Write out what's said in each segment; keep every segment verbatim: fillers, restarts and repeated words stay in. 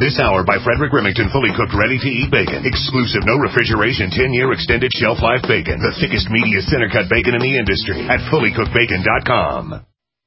This hour by Frederick Remington, fully cooked, ready-to-eat bacon. Exclusive, no refrigeration, ten-year extended shelf life bacon. The thickest, meatiest, center-cut bacon in the industry at fully cooked bacon dot com.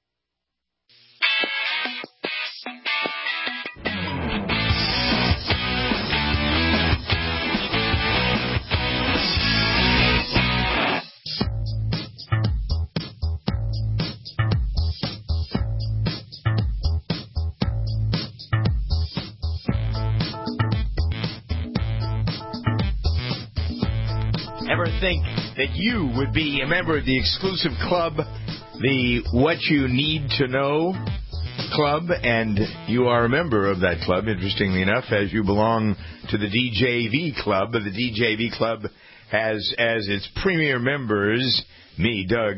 Ever think that you would be a member of the exclusive club, the What You Need to Know Club, and you are a member of that club, interestingly enough, as you belong to the D J V Club. The D J V Club has as its premier members me, Doug,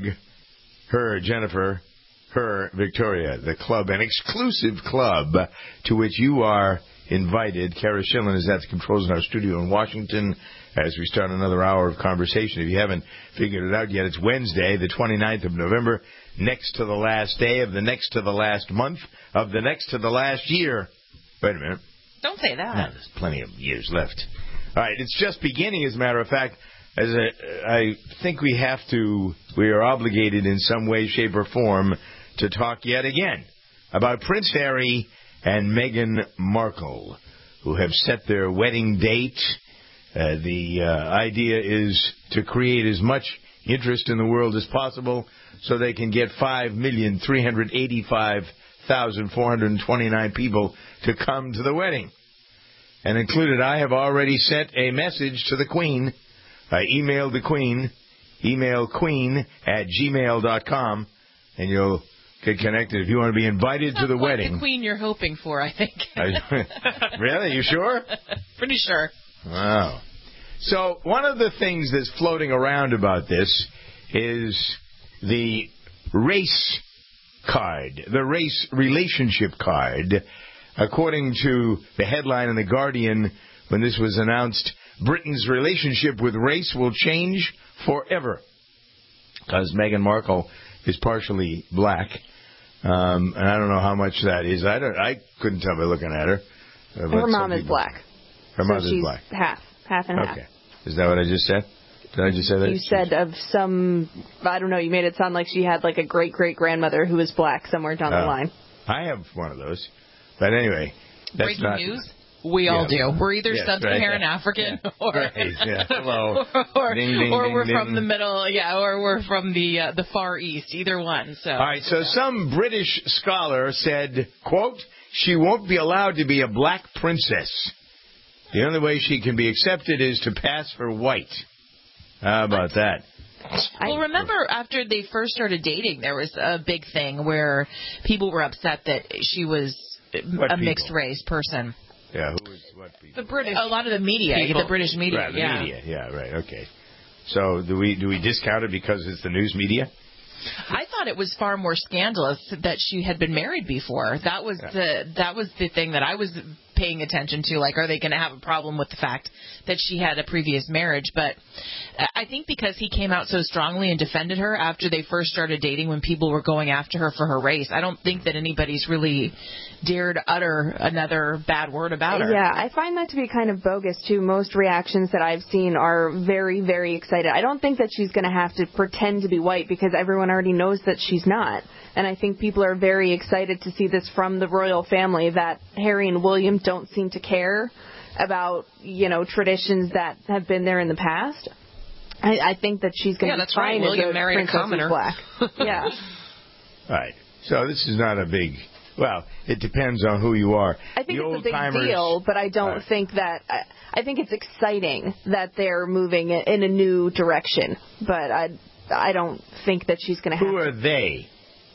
her, Jennifer, her, Victoria. The club, an exclusive club to which you are invited. Kara Schillen is at the controls in our studio in Washington as we start another hour of conversation. If you haven't figured it out yet, it's Wednesday, the twenty-ninth of November, next to the last day of the next to the last month of the next to the last year. Wait a minute. Don't say that. No, there's plenty of years left. All right, it's just beginning, as a matter of fact. As a, I think we have to, we are obligated in some way, shape, or form to talk yet again about Prince Harry and Meghan Markle, who have set their wedding date. Uh, the uh, idea is to create as much interest in the world as possible so they can get five million three hundred eighty-five thousand four hundred twenty-nine people to come to the wedding. And included, I have already sent a message to the Queen. I emailed the Queen, email queen at gmail dot com, and you'll get connected if you want to be invited Not to the quite wedding. The Queen you're hoping for, I think. Really? You sure? Pretty sure. Wow. So one of the things that's floating around about this is the race card, the race relationship card. According to the headline in The Guardian, when this was announced, Britain's relationship with race will change forever. Because Meghan Markle is partially black. Um, and I don't know how much that is. I don't. I couldn't tell by looking at her. Uh, her mom is black. Her so mother's she's black. half, half and half. Okay. Is that what I just said? Did I just say that? You said of some, I don't know, you made it sound like she had like a great-great-grandmother who was black somewhere down uh, the line. I have one of those. But anyway, that's Breaking not... news? We yeah. all do. We're either yes, sub-Saharan right. African yeah. or, right. yeah. Hello. or, ding, ding, or ding, we're ding. from the middle, yeah, or we're from the uh, the Far East, either one. So. All right, so some British scholar said, quote, she won't be allowed to be a black princess. The only way she can be accepted is to pass for white. How about that? Well, remember after they first started dating, there was a big thing where people were upset that she was What a people? mixed race person. Yeah, who is what people? The British. A lot of the media, people. the British media. Right, the yeah. media. Yeah, right. Okay. So do we do we discount it because it's the news media? I thought it was far more scandalous that she had been married before. That was yeah. the that was the thing that I was paying attention to. Like, are they going to have a problem with the fact that she had a previous marriage? But I think because he came out so strongly and defended her after they first started dating, when people were going after her for her race, I don't think that anybody's really dared utter another bad word about her. Yeah, I find that to be kind of bogus, too. Most reactions that I've seen are very, very excited. I don't think that she's going to have to pretend to be white because everyone already knows that she's not. And I think people are very excited to see this from the royal family, that Harry and William don't seem to care about, you know, traditions that have been there in the past. I, I think that she's going to yeah, be that's fine right. William as a married a commoner. Black. Yeah. All right. So this is not a big... Well, it depends on who you are. I think the it's a big timers, deal, but I don't uh, think that... I, I think it's exciting that they're moving in a new direction, but I, I don't think that she's going to have... Who are they?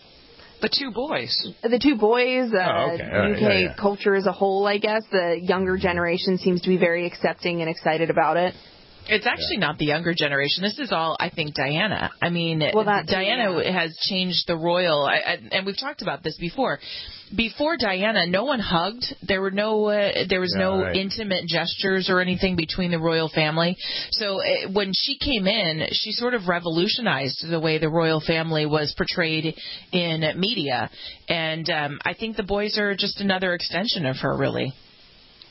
The two boys. The two boys, uh, oh, okay. right. U K yeah, yeah. culture as a whole, I guess. The younger generation seems to be very accepting and excited about it. It's actually yeah. not the younger generation. This is all, I think, Diana. I mean, well, that, Diana yeah. has changed the royal, I, I, and we've talked about this before. Before Diana, no one hugged. There were no, uh, there was yeah, no right. intimate gestures or anything between the royal family. So uh, when she came in, she sort of revolutionized the way the royal family was portrayed in media. And um, I think the boys are just another extension of her, really.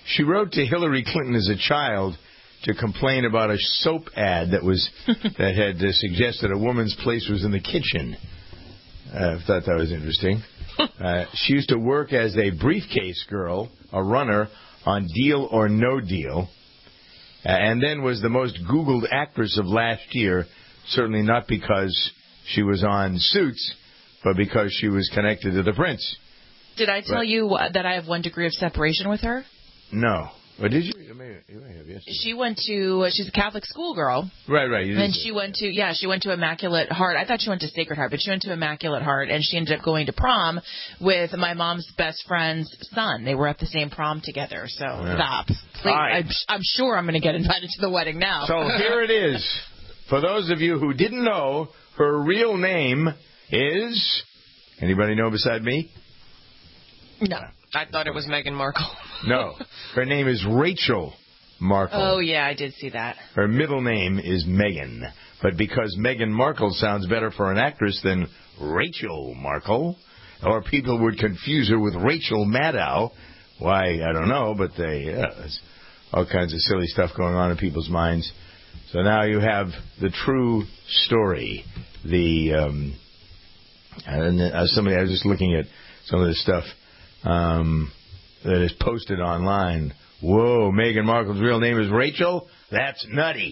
She wrote to Hillary Clinton as a child to complain about a soap ad that was that had uh, suggested a woman's place was in the kitchen. Uh, I thought that was interesting. Uh, she used to work as a briefcase girl, a runner, on Deal or No Deal, uh, and then was the most Googled actress of last year, certainly not because she was on Suits, but because she was connected to the prince. Did I tell But, you uh, that I have one degree of separation with her? No. What did you? You may, you may have yesterday. She went to, uh, she's a Catholic schoolgirl. Right, right. You And did she say. went to, yeah, she went to Immaculate Heart. I thought she went to Sacred Heart, but she went to Immaculate Heart, and she ended up going to prom with my mom's best friend's son. They were at the same prom together, so Yeah. stop. Please, right. I'm, I'm sure I'm going to get invited to the wedding now. So here it is. For those of you who didn't know, her real name is... Anybody know beside me? No. I thought it was Meghan Markle. No. Her name is Rachel Markle. Oh, yeah, I did see that. Her middle name is Meghan. But because Meghan Markle sounds better for an actress than Rachel Markle, or people would confuse her with Rachel Maddow, why, I don't know, but they, yeah, there's all kinds of silly stuff going on in people's minds. So now you have the true story. The, um, and uh, somebody, I was just looking at some of this stuff um, that is posted online. Whoa, Meghan Markle's real name is Rachel? That's nutty.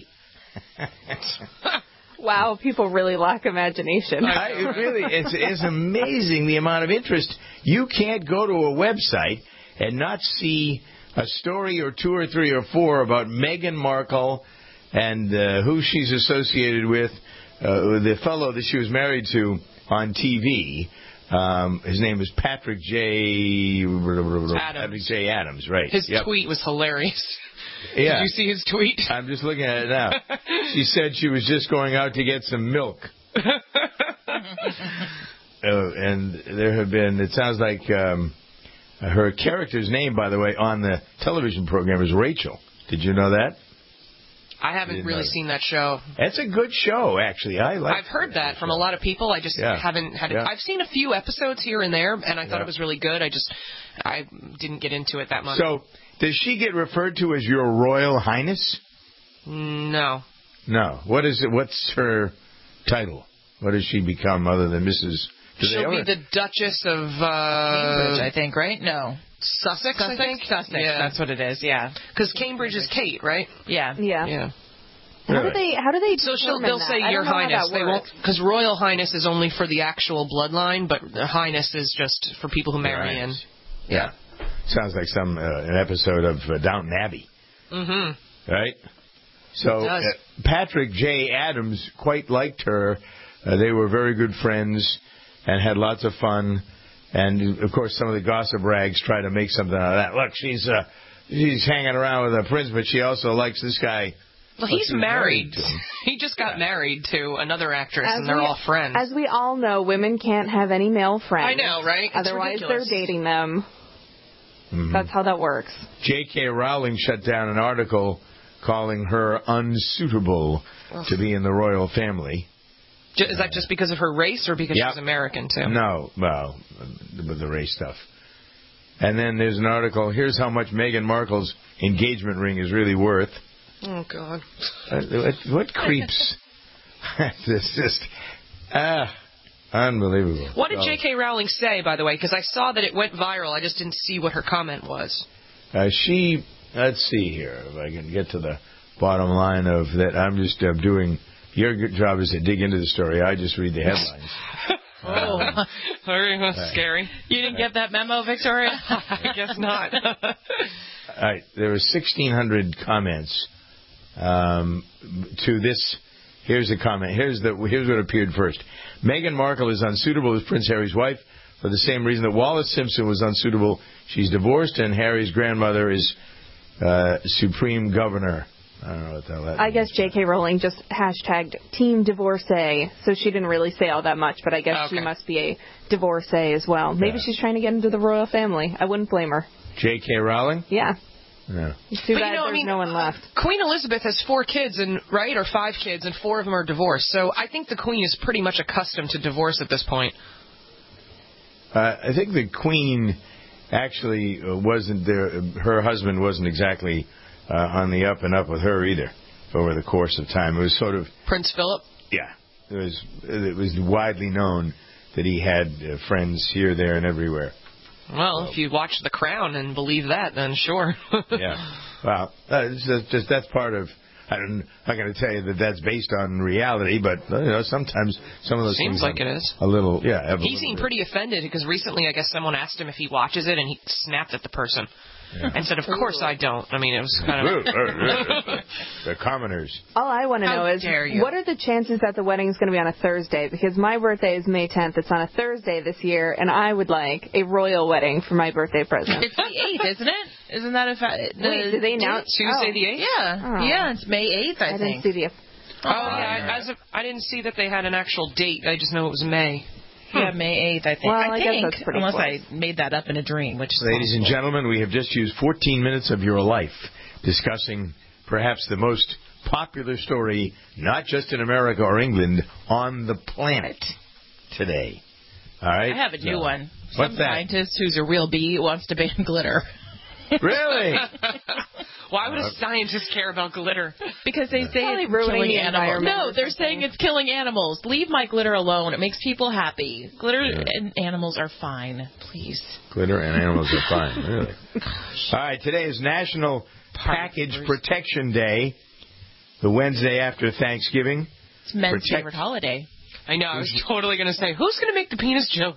Wow, people really lack imagination. I, it really, it's, it's amazing the amount of interest. You can't go to a website and not see a story or two or three or four about Meghan Markle and uh, who she's associated with, uh, the fellow that she was married to on T V. Um, his name is Patrick J. Adams. Patrick J. Adams, right? His Yep. tweet was hilarious. Yeah. Did you see his tweet? I'm just looking at it now. She said she was just going out to get some milk. uh, and there have been, it sounds like um, her character's name, by the way, on the television program is Rachel. Did you know that? I haven't Didn't really know. seen that show. That's a good show, actually. I like. I've heard that from a lot of people. I just Yeah. haven't had it. Yeah. I've seen a few episodes here and there, and I thought Yeah. it was really good. I just I didn't get into it that much. So, does she get referred to as Your Royal Highness? No. No. What is it? What's her title? What does she become other than Missus Do they She'll be ever- the Duchess of Cambridge, uh, I think, right? No. Sussex, I think? Sussex, Yeah. that's what it is, yeah. Because Cambridge is Kate, right? Yeah. Yeah. Yeah. How do Really? they? How do they? So she'll determine they'll that? say I Your don't know how Highness. that They won't works. because Royal Highness is only for the actual bloodline, but the Highness is just for people who marry in. Right. Yeah. Sounds like some uh, an episode of uh, Downton Abbey, Mm-hmm. right? So It does. uh, Patrick J. Adams quite liked her. Uh, they were very good friends and had lots of fun. And of course, some of the gossip rags try to make something out of that. Look, she's uh, she's hanging around with a prince, but she also likes this guy. Well, Well, he's she was married. married to him. He just got Yeah. married to another actress, As and they're we- all friends. As we all know, women can't have any male friends. I know, right? It's Otherwise, ridiculous. they're dating them. Mhm. That's how that works. J K. Rowling shut down an article calling her unsuitable to be in the royal family. Ju- Is that just because of her race, or because Yep. she's American too? No, well, with the race stuff. And then there's an article, here's how much Meghan Markle's engagement ring is really worth. Oh God. Uh, What, what creeps? This just, ah, unbelievable. What did So, J K. Rowling say, by the way? Because I saw that it went viral. I just didn't see what her comment was. Uh, she, let's see here, if I can get to the bottom line of that. I'm just uh, doing, your good job is to dig into the story. I just read the headlines. Oh, very Right. scary. You didn't get that memo, Victoria? I guess not. All right, there were sixteen hundred comments um, to this. Here's the comment. Here's the. Here's what appeared first. Meghan Markle is unsuitable as Prince Harry's wife for the same reason that Wallace Simpson was unsuitable. She's divorced, and Harry's grandmother is uh, supreme governor. I don't know what the hell that I means. guess J K. Rowling just hashtagged Team Divorcee, so she didn't really say all that much, but I guess she Okay. must be a divorcee as well. Maybe Yeah. she's trying to get into the royal family. I wouldn't blame her. J K. Rowling? Yeah. No. It's too But, bad you know, I there's mean, no one left. Queen Elizabeth has four kids, and right, or five kids, and four of them are divorced. So I think the Queen is pretty much accustomed to divorce at this point. Uh, I think the Queen actually uh, wasn't there. Her husband wasn't exactly uh, on the up and up with her either over the course of time. It was sort of Prince Philip? Yeah. It was, it was widely known that he had uh, friends here, there, and everywhere. Well, so, if you watch The Crown and believe that, then sure. Yeah. Well, uh, it's just, just that's part of. I don't, I'm not going to tell you that that's based on reality, but you know, sometimes some of those Seems things like it is. A little, yeah. He seemed bit. pretty offended because recently, I guess someone asked him if he watches it, and he snapped at the person. Yeah. And said, of course I don't. I mean, it was kind of... The commoners. All I want to know is, what are the chances that the wedding is going to be on a Thursday? Because my birthday is May tenth. It's on a Thursday this year, and I would like a royal wedding for my birthday present. It's the eighth, isn't it? Isn't that a fact? The, Wait, did they announce? Tuesday oh. the eighth? Yeah. Oh. Yeah, it's May eighth, I, I think. didn't see the... Oh, oh yeah. I, as of, I didn't see that they had an actual date. I just know it was May. Yeah, May eighth, I think. Well, I, I think, guess that's pretty unless close. I made that up in a dream, which is Ladies possible. and gentlemen, we have just used fourteen minutes of your life discussing perhaps the most popular story, not just in America or England, on the planet today. All right? I have a new so, one. What's Some that? scientist who's a real bee wants to ban glitter. Really? Why would a scientist care about glitter? Because they say Probably it's ruining killing the animals. environment No, or they're something. saying it's killing animals. Leave my glitter alone. It makes people happy. Glitter and animals are fine. Please. Glitter and animals are fine. Really? All right, today is National Package Protection Day, the Wednesday after Thanksgiving. It's men's Protect- favorite holiday. I know. I was totally going to say, who's going to make the penis joke?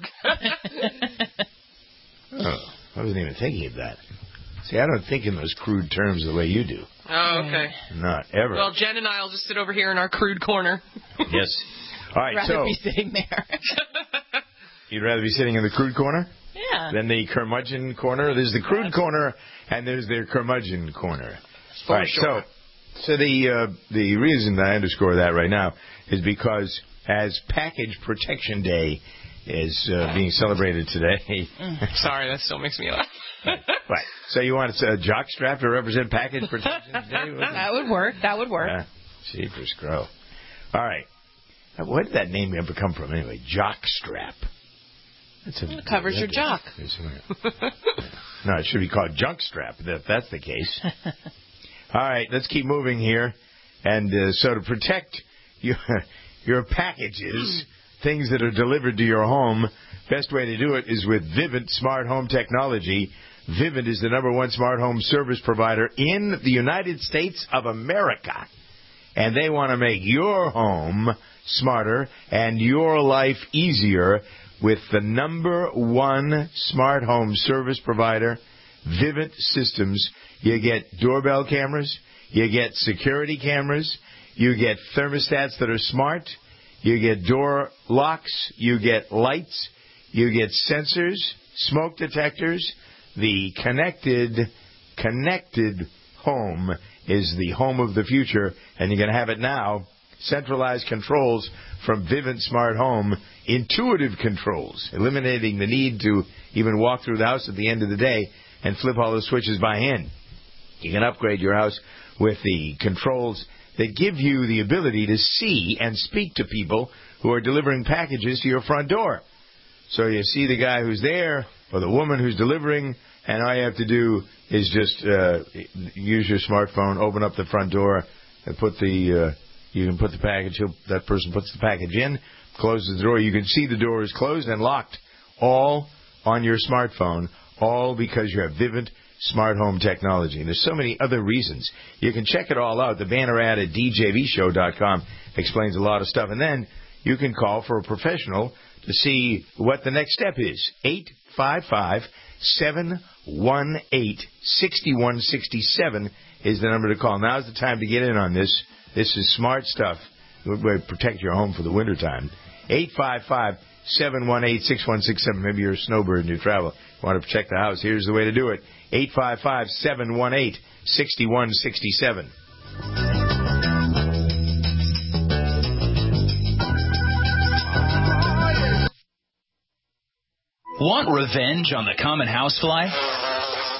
Oh, I wasn't even thinking of that. See, I don't think in those crude terms the way you do. Oh, okay. Not ever. Well, Jen and I will just sit over here in our crude corner. Yes. All right, I'd rather so be sitting there. you'd rather be sitting in the crude corner Yeah. than the curmudgeon corner? There's the crude corner, and there's the curmudgeon corner. For All right, sure. so so the uh, the reason that I underscore that right now is because as Package Protection Day is uh, being celebrated today. Sorry, that still makes me laugh. Right. So you want a jock strap to represent Package Protection Day? That would work. That would work. Uh, Jeepers crow. All right. Where did that name ever come from anyway? Jock strap. That's a, It covers your jock. No, it should be called junk strap if that's the case. All right, let's keep moving here. And uh, so to protect your, your packages, things that are delivered to your home, best way to do it is with Vivint Smart Home Technology. Vivint is the number one smart home service provider in the United States of America. And they want to make your home smarter and your life easier with the number one smart home service provider, Vivint Systems. You get doorbell cameras, you get security cameras, you get thermostats that are smart, you get door locks, you get lights, you get sensors, smoke detectors. The connected, connected home is the home of the future, and you're going to have it now. Centralized controls from Vivint Smart Home, intuitive controls, eliminating the need to even walk through the house at the end of the day and flip all the switches by hand. You can upgrade your house with the controls that give you the ability to see and speak to people who are delivering packages to your front door. So you see the guy who's there or the woman who's delivering, and all you have to do is just uh, use your smartphone, open up the front door, and put the uh, you can put the package. That person puts the package in, closes the door. You can see the door is closed and locked, all on your smartphone, all because you have Vivint Smart Home Technology. And there's so many other reasons. You can check it all out. The banner ad at d j v show dot com explains a lot of stuff. And then you can call for a professional to see what the next step is. eight five five, seven one eight, six one six seven is the number to call. Now's the time to get in on this. This is smart stuff. It would protect your home for the wintertime. eight five five, seven one eight, six one six seven. Maybe you're a snowbird and you travel. You want to protect the house. Here's the way to do it. eight five five, seven one eight, six one six seven. Want revenge on the common housefly?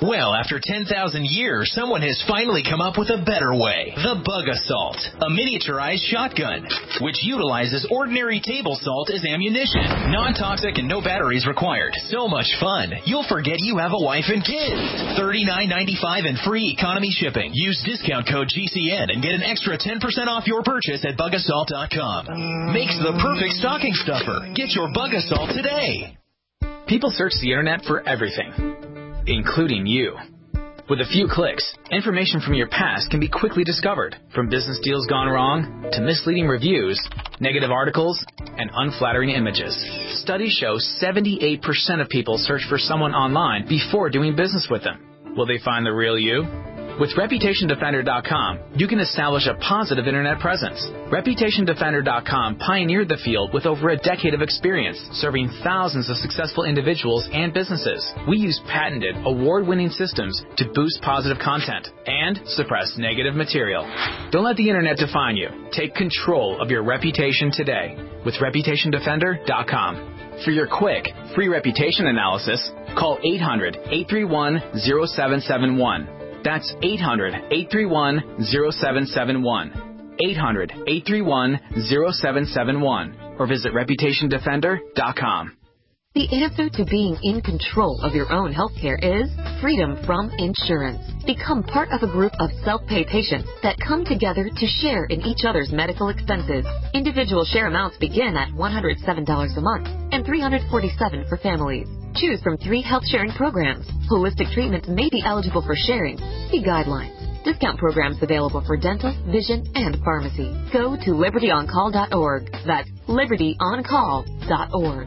Well, after ten thousand years, someone has finally come up with a better way. The Bug Assault, a miniaturized shotgun, which utilizes ordinary table salt as ammunition. Non-toxic and no batteries required. So much fun, you'll forget you have a wife and kids. thirty-nine ninety-five and free economy shipping. Use discount code G C N and get an extra ten percent off your purchase at bug assault dot com. Makes the perfect stocking stuffer. Get your Bug Assault today. People search the internet for everything, including you. With a few clicks, information from your past can be quickly discovered, from business deals gone wrong to misleading reviews, negative articles, and unflattering images. Studies show seventy-eight percent of people search for someone online before doing business with them. Will they find the real you? With Reputation Defender dot com, you can establish a positive internet presence. Reputation Defender dot com pioneered the field with over a decade of experience, serving thousands of successful individuals and businesses. We use patented, award-winning systems to boost positive content and suppress negative material. Don't let the internet define you. Take control of your reputation today with Reputation Defender dot com. For your quick, free reputation analysis, call eight hundred, eight three one, zero seven seven one. That's eight hundred, eight three one, zero seven seven one. eight hundred, eight three one, zero seven seven one. Or visit Reputation Defender dot com. The answer to being in control of your own healthcare is freedom from insurance. Become part of a group of self-pay patients that come together to share in each other's medical expenses. Individual share amounts begin at one hundred seven dollars a month and three hundred forty-seven dollars for families. Choose from three health sharing programs. Holistic treatments may be eligible for sharing. See guidelines. Discount programs available for dental, vision, and pharmacy. Go to liberty on call dot org. That's liberty on call dot org.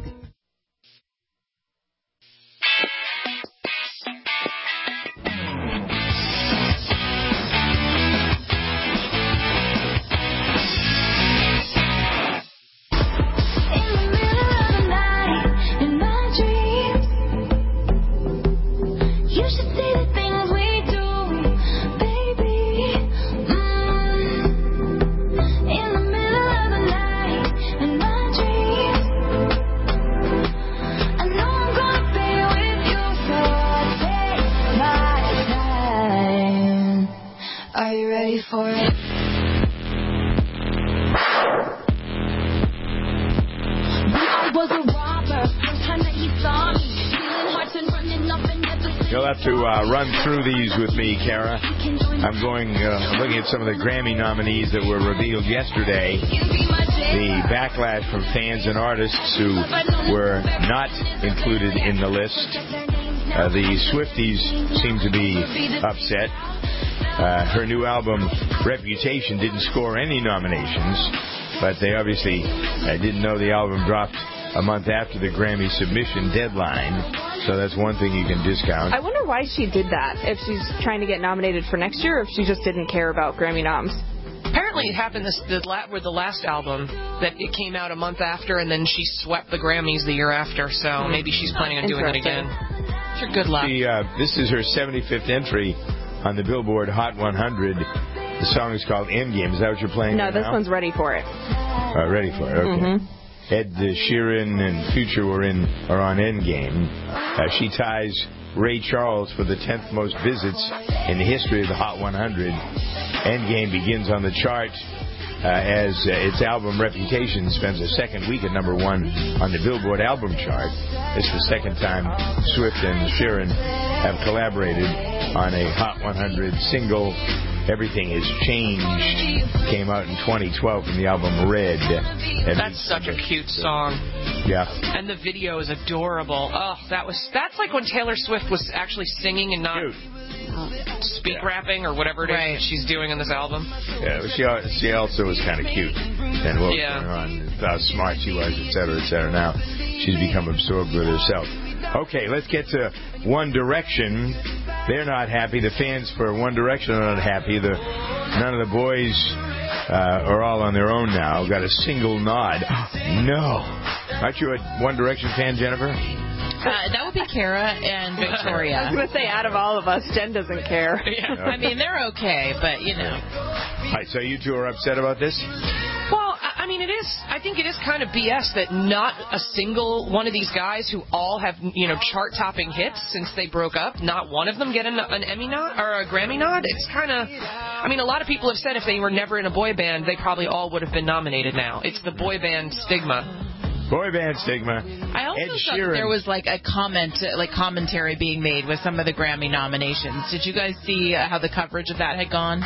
For it. I was a robber. First time that he saw me, feeling hearts and running up and never. You'll have to uh, run through these with me, Kara. I'm going, uh, looking at some of the Grammy nominees that were revealed yesterday. The backlash from fans and artists who were not included in the list. Uh, the Swifties seem to be upset. Uh, her new album, Reputation, didn't score any nominations, but they obviously uh, didn't know the album dropped a month after the Grammy submission deadline, so that's one thing you can discount. I wonder why she did that, if she's trying to get nominated for next year, or if she just didn't care about Grammy noms. Apparently it happened this the, with the last album, that it came out a month after, and then she swept the Grammys the year after, so mm-hmm. maybe she's planning on doing it again. Sure, good luck. She, uh, this is her seventy-fifth entry on the Billboard Hot one hundred. The song is called Endgame. Is that what you're playing No, right this now? one's Ready for It. Uh, ready for It, okay. Mm-hmm. Ed Sheeran and Future were in are on Endgame. Uh, she ties Ray Charles for the tenth most visits in the history of the Hot one hundred. Endgame begins on the chart uh, as uh, its album Reputation spends a second week at number one on the Billboard album chart. It's the second time Swift and Sheeran have collaborated on a Hot one hundred single. Everything Has Changed came out in twenty twelve from the album Red. And that's such a cute song. Yeah. And the video is adorable. Oh, that was that's like when Taylor Swift was actually singing and not Cute. speak yeah. rapping or whatever it is right. she's doing in this album. Yeah, she she also was kind of cute. And what yeah. was going on, how smart she was, et cetera, et cetera. Now she's become absorbed with herself. Okay, let's get to One Direction. They're not happy. The fans for One Direction are not happy. The none of the boys uh, are all on their own now. Got a single nod. No. Aren't you a One Direction fan, Jennifer? Uh, that would be Kara and Victoria. I was going to say, out of all of us, Jen doesn't care. Yeah. Okay. I mean, they're okay, but, you know. All right, so you two are upset about this? Well, I I mean, it is. I think it is kind of B S that not a single one of these guys who all have, you know, chart-topping hits since they broke up, not one of them get an, an Emmy nod or a Grammy nod. It's kind of. I mean, a lot of people have said if they were never in a boy band, they probably all would have been nominated now. It's the boy band stigma. Boy band stigma. I also Ed thought Sheeran. there was like a comment, like commentary being made with some of the Grammy nominations. Did you guys see uh, how the coverage of that had gone?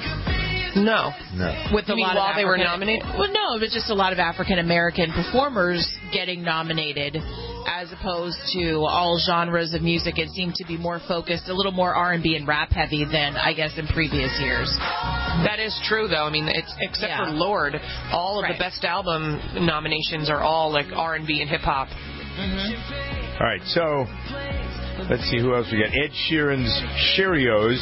No. No. With You a mean lot while of they were African- nominated? Well, no, it was just a lot of African American performers getting nominated, as opposed to all genres of music. It seemed to be more focused, a little more R and B and rap heavy than I guess in previous years. That is true, though. I mean, it's except Yeah. for Lord, all of Right. the best album nominations are all like R and B and hip hop. Mm-hmm. All right, so let's see who else we got. Ed Sheeran's Cheerios.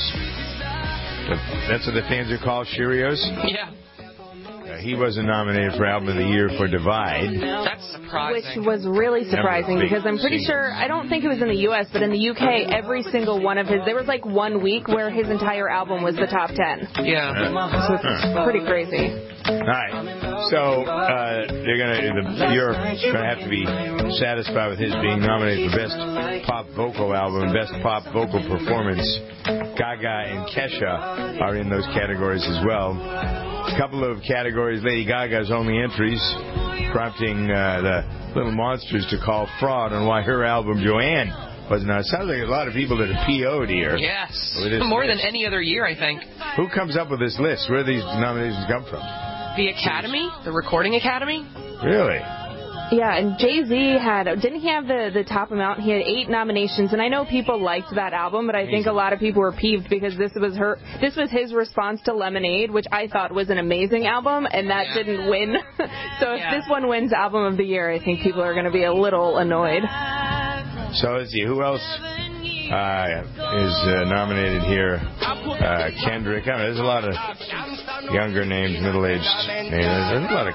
That's what the fans are called, Cheerios? Yeah. Uh, he wasn't nominated for Album of the Year for Divide. That's surprising. Which was really surprising Big because I'm pretty single. sure, I don't think it was in the U S, but in the U K, every single one of his, there was like one week where his entire album was the top ten. Yeah. So it's pretty crazy. All right, so uh, they're gonna the, you're gonna have to be satisfied with his being nominated for Best Pop Vocal Album, Best Pop Vocal Performance. Gaga and Kesha are in those categories as well. A couple of categories, Lady Gaga's only entries, prompting uh, the Little Monsters to call fraud on why her album Joanne wasn't on. It sounds like a lot of people that are P O'd here. Yes. With this More list. than any other year, I think. Who comes up with this list? Where do these nominations come from? The Academy? The Recording Academy? Really? Yeah, and Jay-Z had, didn't he have the, the top amount? He had eight nominations, and I know people liked that album, but I think a lot of people were peeved because this was her, this was his response to Lemonade, which I thought was an amazing album, and that Yeah. didn't win. So if Yeah. this one wins Album of the Year, I think people are going to be a little annoyed. So let's see, who else uh, is uh, nominated here? Uh, Kendrick. I mean, there's a lot of younger names, middle-aged names. There's a lot of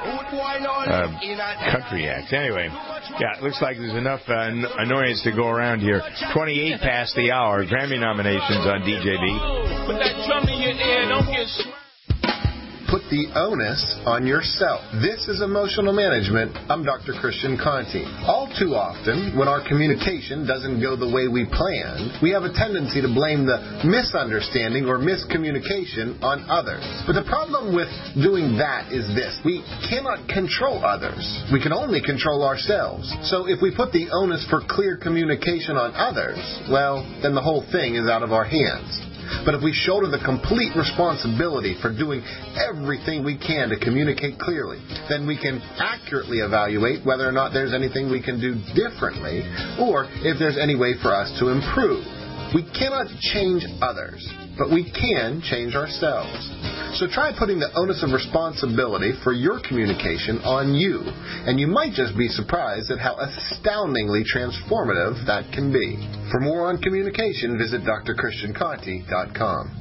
uh, country acts. Anyway, yeah, it looks like there's enough uh, n- annoyance to go around here. twenty-eight past the hour. Grammy nominations on D J B. Put that drum in your ear, don't get smacked. Put the onus on yourself. This is emotional management. I'm Doctor Christian Conti. All too often, when our communication doesn't go the way we planned, we have a tendency to blame the misunderstanding or miscommunication on others. But the problem with doing that is this. We cannot control others. We can only control ourselves. So if we put the onus for clear communication on others, well, then the whole thing is out of our hands. But if we shoulder the complete responsibility for doing everything we can to communicate clearly, then we can accurately evaluate whether or not there's anything we can do differently or if there's any way for us to improve. We cannot change others, but we can change ourselves. So try putting the onus of responsibility for your communication on you, and you might just be surprised at how astoundingly transformative that can be. For more on communication, visit D R Christian Conti dot com.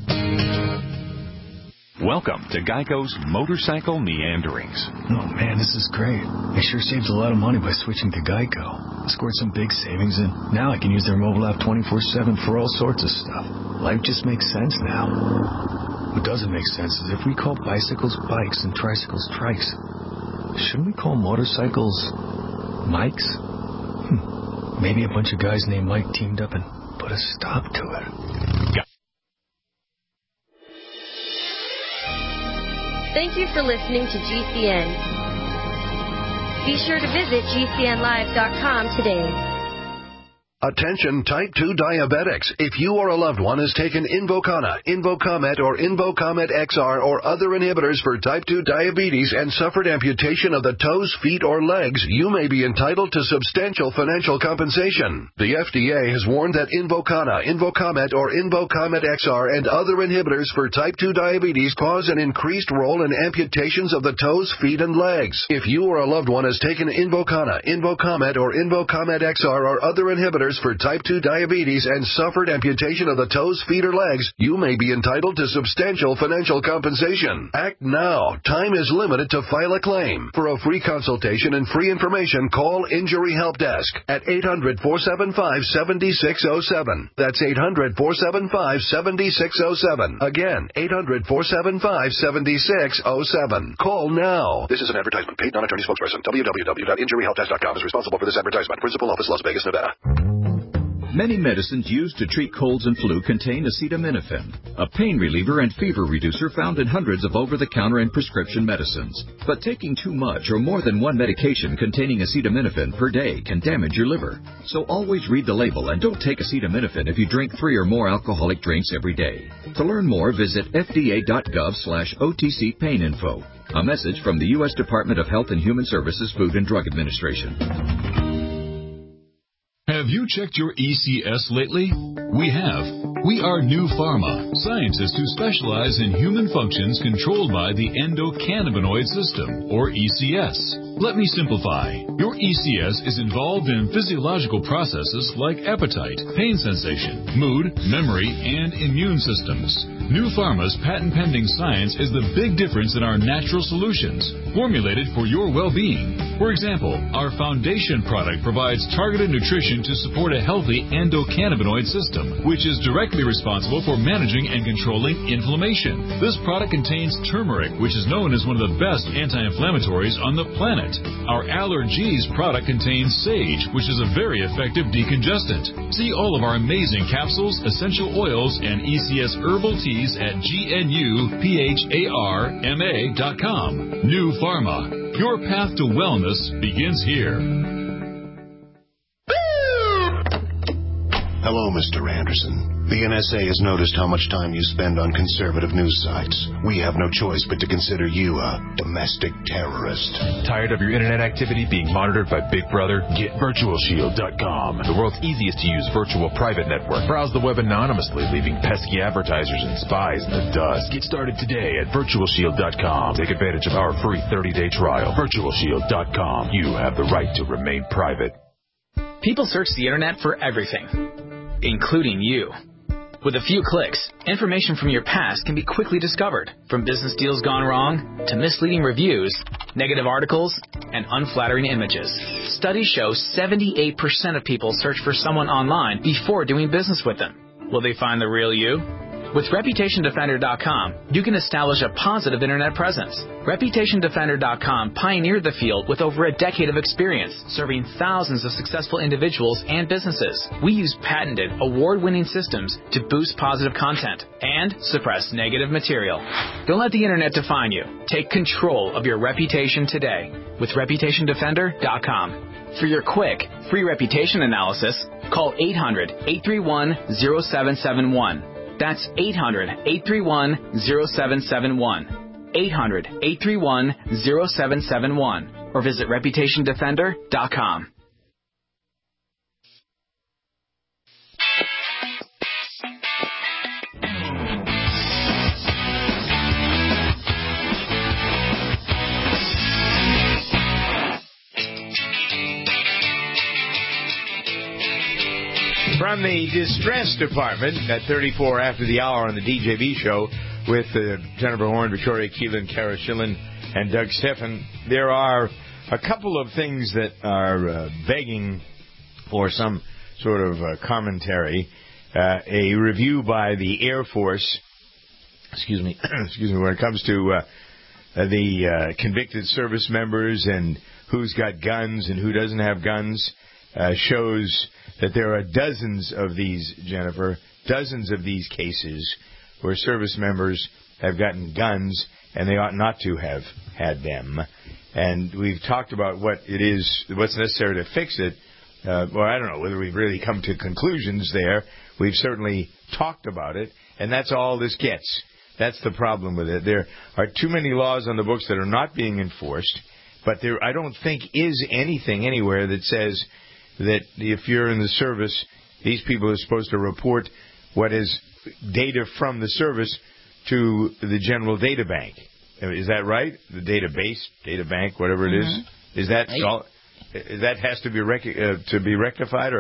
Welcome to Geico's Motorcycle Meanderings. Oh man, this is great. I sure saved a lot of money by switching to Geico. I scored some big savings, and now I can use their mobile app twenty-four seven for all sorts of stuff. Life just makes sense now. What doesn't make sense is if we call bicycles bikes and tricycles trikes, shouldn't we call motorcycles Mikes? Hmm. Maybe a bunch of guys named Mike teamed up and put a stop to it. Thank you for listening to G C N. Be sure to visit G C N live dot com today. Attention type two diabetics. If you or a loved one has taken Invokana, Invokamet, or Invokamet X R or other inhibitors for type two diabetes and suffered amputation of the toes, feet, or legs, you may be entitled to substantial financial compensation. The F D A has warned that Invokana, Invokamet, or Invokamet X R and other inhibitors for type two diabetes cause an increased role in amputations of the toes, feet, and legs. If you or a loved one has taken Invokana, Invokamet, or Invokamet X R or other inhibitors inhibitors for type two diabetes and suffered amputation of the toes, feet, or legs, you may be entitled to substantial financial compensation. Act now. Time is limited to file a claim. For a free consultation and free information, call Injury Help Desk at eight hundred, four seven five, seven six zero seven. That's eight hundred, four seven five, seven six zero seven. Again, eight hundred, four seven five, seven six zero seven. Call now. This is an advertisement. Paid non-attorney spokesperson. w w w dot injury help desk dot com is responsible for this advertisement. Principal office, Las Vegas, Nevada. Many medicines used to treat colds and flu contain acetaminophen, a pain reliever and fever reducer found in hundreds of over-the-counter and prescription medicines. But taking too much or more than one medication containing acetaminophen per day can damage your liver. So always read the label and don't take acetaminophen if you drink three or more alcoholic drinks every day. To learn more, visit f d a dot gov slash O T C pain info. A message from the U S Department of Health and Human Services Food and Drug Administration. Have you checked your E C S lately? We have. We are New Pharma, scientists who specialize in human functions controlled by the endocannabinoid system, or E C S. Let me simplify. Your E C S is involved in physiological processes like appetite, pain sensation, mood, memory, and immune systems. New Pharma's patent-pending science is the big difference in our natural solutions, formulated for your well-being. For example, our foundation product provides targeted nutrition to support a healthy endocannabinoid system, which is directly responsible for managing and controlling inflammation. This product contains turmeric, which is known as one of the best anti-inflammatories on the planet. Our Allergies product contains sage, which is a very effective decongestant. See all of our amazing capsules, essential oils, and E C S herbal teas at G N U P H A R M A dot com. New Pharma. Your path to wellness begins here. Hello, Mister Anderson. The N S A has noticed how much time you spend on conservative news sites. We have no choice but to consider you a domestic terrorist. Tired of your internet activity being monitored by Big Brother? Get Virtual Shield dot com, the world's easiest to use virtual private network. Browse the web anonymously, leaving pesky advertisers and spies in the dust. Get started today at Virtual Shield dot com. Take advantage of our free thirty-day trial. Virtual Shield dot com. You have the right to remain private. People search the internet for everything, including you. With a few clicks, information from your past can be quickly discovered, from business deals gone wrong to misleading reviews, negative articles, and unflattering images. Studies show seventy-eight percent of people search for someone online before doing business with them. Will they find the real you? With Reputation Defender dot com, you can establish a positive internet presence. Reputation Defender dot com pioneered the field with over a decade of experience, serving thousands of successful individuals and businesses. We use patented, award-winning systems to boost positive content and suppress negative material. Don't let the internet define you. Take control of your reputation today with Reputation Defender dot com. For your quick, free reputation analysis, call eight hundred, eight three one, zero seven seven one. That's eight hundred, eight three one, zero seven seven one. eight hundred, eight three one, zero seven seven one. Or visit Reputation Defender dot com. From the Distress Department at thirty-four after the hour on the D J B show with uh, Jennifer Horn, Victoria Keelan, Kara Schillen, and Doug Steffen, there are a couple of things that are uh, begging for some sort of uh, commentary. Uh, a review by the Air Force, excuse me, excuse me, when it comes to uh, the uh, convicted service members and who's got guns and who doesn't have guns, uh, shows that there are dozens of these, Jennifer, dozens of these cases where service members have gotten guns and they ought not to have had them. And we've talked about what it is, what's necessary to fix it. Uh, well, I don't know whether we've really come to conclusions there. We've certainly talked about it, and that's all this gets. That's the problem with it. There are too many laws on the books that are not being enforced, but there, I don't think, is anything anywhere that says that if you're in the service, these people are supposed to report what is data from the service to the general data bank. Is that right? The database, data bank, whatever it is. Mm-hmm. Is that all? That has to be rec- uh, to be rectified, or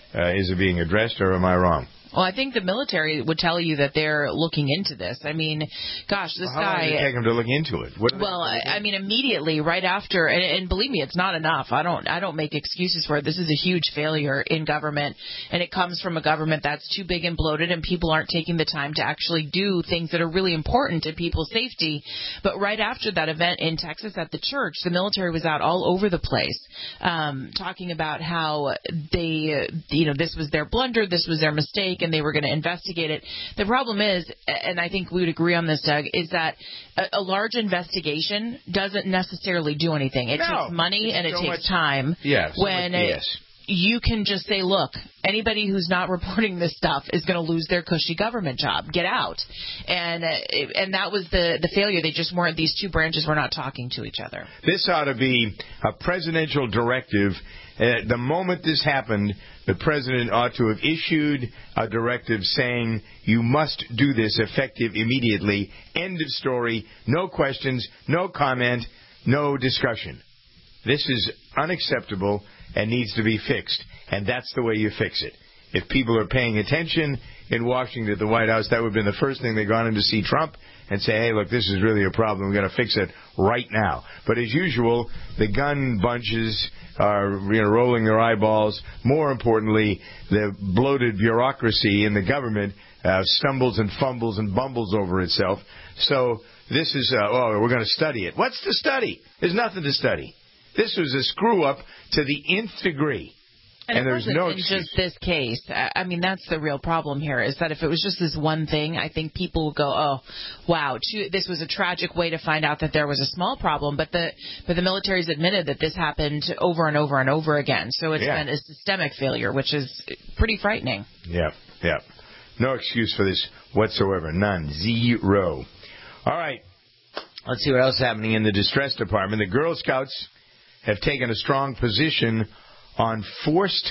Uh, is it being addressed, or am I wrong? Well, I think the military would tell you that they're looking into this. I mean, gosh, this well, how guy... How long did it take them to look into it? What well, I, I mean, immediately, right after, and, and believe me, it's not enough. I don't I don't make excuses for it. This is a huge failure in government, and it comes from a government that's too big and bloated, and people aren't taking the time to actually do things that are really important to people's safety. But right after that event in Texas at the church, the military was out all over the place um, talking about how they, you know, this was their blunder, this was their mistake, and they were going to investigate it. The problem is, and I think we would agree on this, Doug, is that a, a large investigation doesn't necessarily do anything. It no, takes money and it so takes much, time. Yeah, so when much it, you can just say, look, anybody who's not reporting this stuff is going to lose their cushy government job. Get out. And uh, and that was the, the failure. They just weren't, these two branches were not talking to each other. This ought to be a presidential directive. Uh, the moment this happened, the president ought to have issued a directive saying you must do this effective immediately. End of story. No questions, no comment, no discussion. This is unacceptable and needs to be fixed. And that's the way you fix it. If people are paying attention in Washington at the White House, that would have been the first thing they'd gone in to see Trump and say, hey, look, this is really a problem. We've got to fix it right now. But as usual, the gun bunches are you know, rolling their eyeballs. More importantly, the bloated bureaucracy in the government uh, stumbles and fumbles and bumbles over itself. So this is, uh, oh, we're going to study it. What's to study? There's nothing to study. This was a screw-up to the nth degree. And, and it there's wasn't no in excuse. just this case. I mean, that's the real problem here, is that if it was just this one thing, I think people would go, oh, wow, this was a tragic way to find out that there was a small problem. But the but the military's admitted that this happened over and over and over again. So it's yeah. been a systemic failure, which is pretty frightening. Yeah, yeah. No excuse for this whatsoever. None. Zero. All right. Let's see what else is happening in the distress department. The Girl Scouts have taken a strong position on forced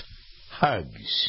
hugs.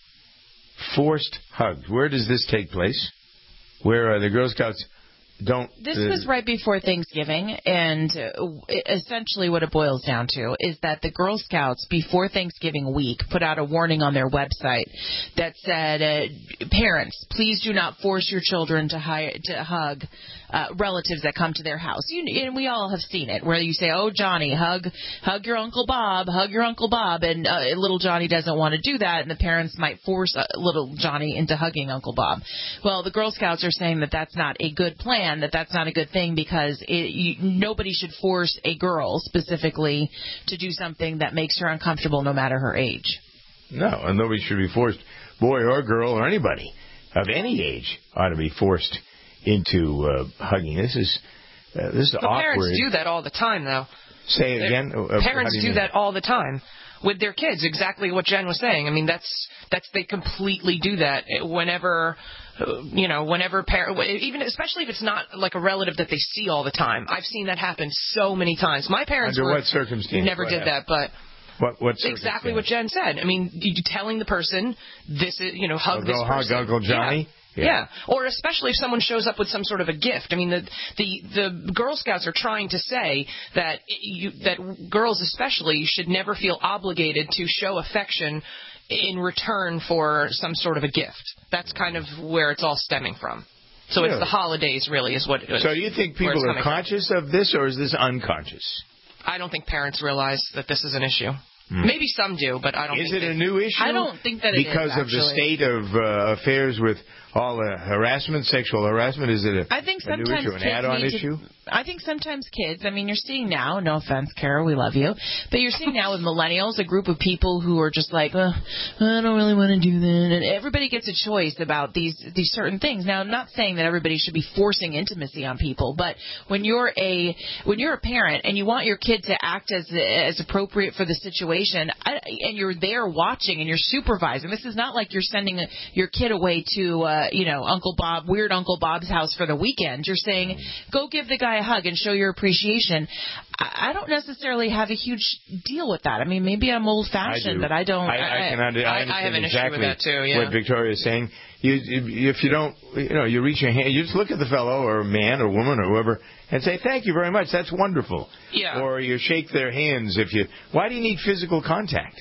Forced hugs. Where does this take place? Where uh, the Girl Scouts don't... This uh, was right before Thanksgiving, and uh, essentially what it boils down to is that the Girl Scouts, before Thanksgiving week, put out a warning on their website that said, uh, parents, please do not force your children to, hi- to hug uh, relatives that come to their house. You, and we all have seen it, where you say, oh, Johnny, hug hug your Uncle Bob, hug your Uncle Bob, and uh, little Johnny doesn't want to do that, and the parents might force uh, little Johnny into hugging Uncle Bob. Well, the Girl Scouts are saying that that's not a good plan, that that's not a good thing, because it, you, nobody should force a girl specifically to do something that makes her uncomfortable no matter her age. No, and nobody should be forced, boy or girl or anybody of any age ought to be forced into uh, hugging. This is uh, this is but awkward. Parents do that all the time, though. Say it again. Uh, parents do, do mean? that all the time with their kids. Exactly what Jen was saying. I mean, that's that's they completely do that whenever. You know, whenever parent, even especially if it's not like a relative that they see all the time. I've seen that happen so many times. My parents Under were, what circumstances? never did that, but what what exactly what Jen said. I mean, you telling the person this is, you know, hug I'll this go person. Hug Uncle Johnny. Yeah. Yeah. yeah, or especially if someone shows up with some sort of a gift. I mean, the the the Girl Scouts are trying to say that you, that girls especially should never feel obligated to show affection in return for some sort of a gift. That's kind of where it's all stemming from. So really? It's the holidays, really, is what it is. So do you think people are conscious from. of this, or is this unconscious? I don't think parents realize that this is an issue. Hmm. Maybe some do, but I don't is think it they, a new issue? I don't think that it because is, of the state of uh, affairs with all the harassment, sexual harassment. Is it a, I think a new sometimes issue, an kids add-on need issue? To, I think sometimes kids, I mean, you're seeing now, no offense, Kara, we love you, but you're seeing now with millennials a group of people who are just like, oh, I don't really want to do that, and everybody gets a choice about these these certain things. Now, I'm not saying that everybody should be forcing intimacy on people, but when you're a when you're a parent and you want your kid to act as as appropriate for the situation, I, and you're there watching and you're supervising, this is not like you're sending a, your kid away to, uh, you know, Uncle Bob, weird Uncle Bob's house for the weekend. You're saying, go give the guy a hug and show your appreciation. I, I don't necessarily have a huge deal with that. I mean, maybe I'm old-fashioned, but I don't. I, I, I can under, I, I have an exactly issue with that too. Yeah. What Victoria is saying. You, if you don't, you know, you reach your hand, you just look at the fellow or man or woman or whoever and say, "Thank you very much. That's wonderful." Yeah. Or you shake their hands if you. Why do you need physical contact?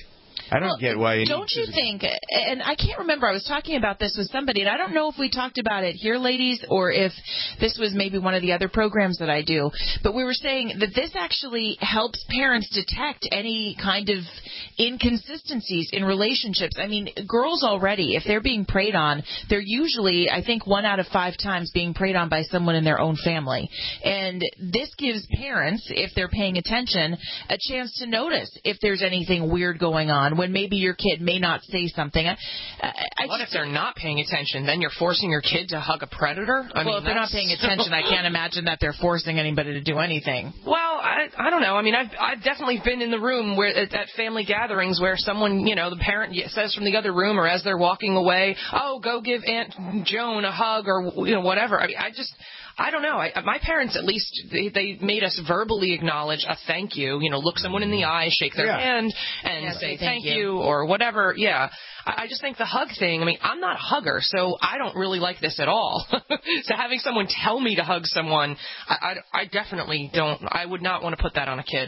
I don't well, get why you don't need you think, and I can't remember, I was talking about this with somebody, and I don't know if we talked about it here, ladies, or if this was maybe one of the other programs that I do, but we were saying that this actually helps parents detect any kind of inconsistencies in relationships. I mean, girls already, if they're being preyed on, they're usually, I think, one out of five times being preyed on by someone in their own family. And this gives parents, if they're paying attention, a chance to notice if there's anything weird going on when maybe your kid may not say something. I, I what just, if they're not paying attention? Then you're forcing your kid to hug a predator? I well, mean, if they're not paying attention, I can't imagine that they're forcing anybody to do anything. Well, I I don't know. I mean, I've I've definitely been in the room where at, at family gatherings where someone, you know, the parent says from the other room or as they're walking away, oh, go give Aunt Joan a hug or, you know, whatever. I mean, I just... I don't know. I, my parents, at least, they, they made us verbally acknowledge a thank you. You know, look someone in the eye, shake their yeah. hand, and yeah, say thank, thank you. you or whatever. Yeah. I, I just think the hug thing, I mean, I'm not a hugger, so I don't really like this at all. So having someone tell me to hug someone, I, I, I definitely don't. I would not want to put that on a kid.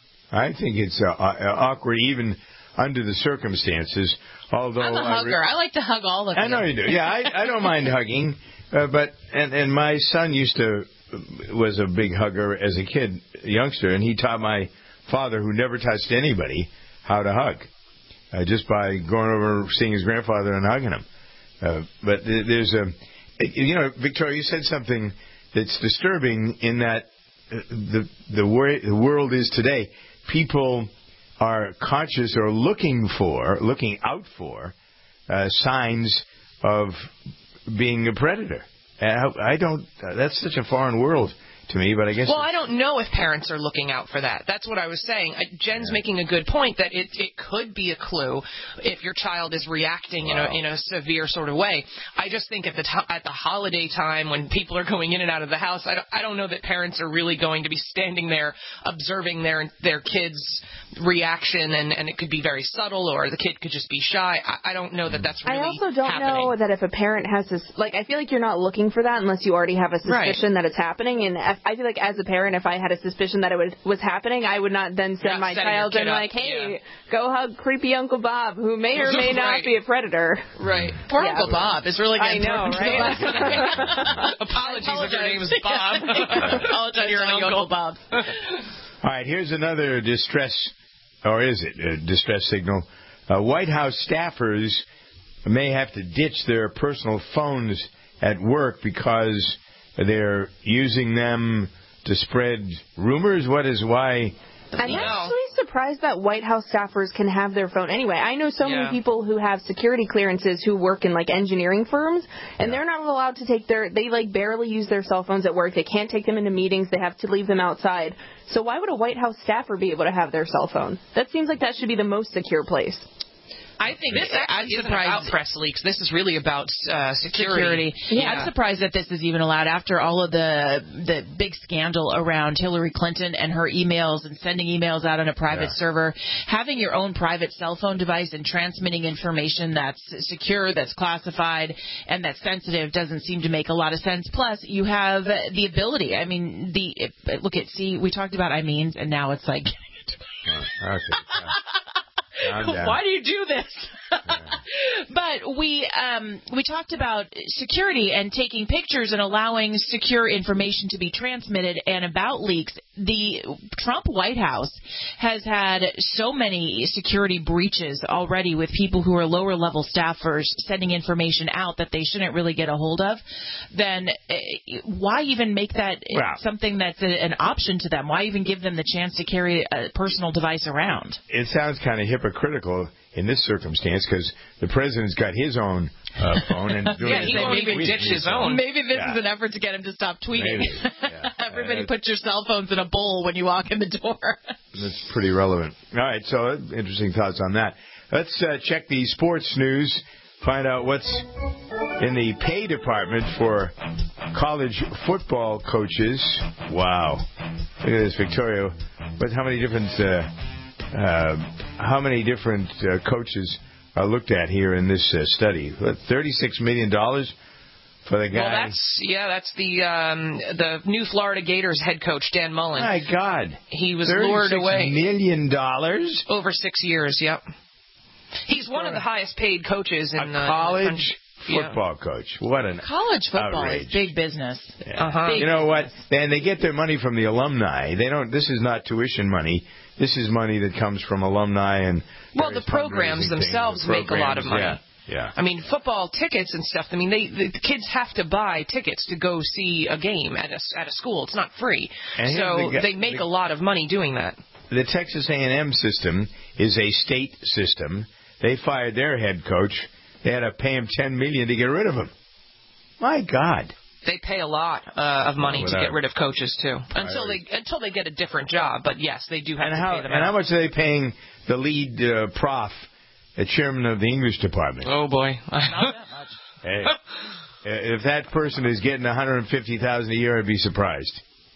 I think it's uh, awkward even under the circumstances. Although I'm a hugger. I, re- I like to hug all of you. I know you do. Yeah, I, I don't mind hugging. Uh, but and and my son used to was a big hugger as a kid, a youngster, and he taught my father, who never touched anybody, how to hug, uh, just by going over seeing his grandfather and hugging him. Uh, but there's a, you know, Victoria, you said something that's disturbing in that the the, wor- the world is today. People are conscious or looking for, looking out for uh, signs of being a predator. I don't. That's such a foreign world to me, but I guess. Well, I don't know if parents are looking out for that. That's what I was saying. Jen's yeah. making a good point that it it could be a clue if your child is reacting wow. in a in a severe sort of way. I just think at the to- at the holiday time when people are going in and out of the house, I don't, I don't know that parents are really going to be standing there observing their their kids' reaction, and, and it could be very subtle, or the kid could just be shy. I, I don't know that that's really happening. I also don't happening. know that if a parent has this, like, I feel like you're not looking for that unless you already have a suspicion right. that it's happening. And I feel like as a parent, if I had a suspicion that it would, was happening, I would not then send not my child and like, hey, yeah. go hug creepy Uncle Bob, who may or may not right. be a predator. Right. Poor yeah. Uncle Bob is really I getting know, right? Apologies if your name is Bob. Apologize your to uncle. Uncle Bob. All right, here's another distress, or is it a distress signal? Uh, White House staffers may have to ditch their personal phones at work because they're using them to spread rumors. What is why? I'm actually surprised that White House staffers can have their phone anyway. I know so yeah. many people who have security clearances who work in like engineering firms, and yeah. they're not allowed to take their, they like barely use their cell phones at work. They can't take them into meetings. They have to leave them outside. So why would a White House staffer be able to have their cell phone? That seems like that should be the most secure place. I think this I'm isn't about press leaks. This is really about uh, security. security. Yeah. yeah, I'm surprised that this is even allowed after all of the the big scandal around Hillary Clinton and her emails and sending emails out on a private yeah. server. Having your own private cell phone device and transmitting information that's secure, that's classified, and that's sensitive doesn't seem to make a lot of sense. Plus, you have the ability. I mean, the if, look at see, we talked about I means, and now it's like. oh, okay. Why do you do this? Yeah. But we um, we talked about security and taking pictures and allowing secure information to be transmitted, and about leaks. The Trump White House has had so many security breaches already with people who are lower level staffers sending information out that they shouldn't really get a hold of. Then uh, why even make that wow. something that's a, an option to them? Why even give them the chance to carry a personal device around? It sounds kind of hypocritical in this circumstance because the president's got his own uh, phone and doing yeah, he won't even ditch his own. Maybe this yeah. is an effort to get him to stop tweeting. Maybe. Yeah. Everybody uh, put your cell phones in a bowl when you walk in the door. That's pretty relevant. All right, so interesting thoughts on that. Let's uh, check the sports news, find out what's in the pay department for college football coaches. Wow. Look at this, Victoria. But how many different... Uh, Uh, how many different uh, coaches are looked at here in this uh, study? thirty-six million dollars for the guy. Well, that's yeah, that's the um, the new Florida Gators head coach Dan Mullen. My God, he was lured away. thirty-six million dollars over six years. Yep. He's one of the highest paid coaches in a the college in the football yeah. coach. What an college football outrage. is big business. Yeah. Uh-huh. Big you know business. what? And they get their money from the alumni. They don't. This is not tuition money. This is money that comes from alumni and. Well, the programs themselves the make a lot of money. Yeah. Yeah. I mean, football tickets and stuff. I mean, they the kids have to buy tickets to go see a game at a at a school. It's not free, And so the, they make the, a lot of money doing that. The Texas A and M system is a state system. They fired their head coach. They had to pay him ten million dollars to get rid of him. My God. They pay a lot uh, of money Oh, to get rid of coaches too, until I, they until they get a different job. But yes, they do have and to how, pay them. And out. how much are they paying the lead uh, prof, the chairman of the English department? Oh boy, not that much. Hey, if that person is getting one hundred fifty thousand dollars a year, I'd be surprised.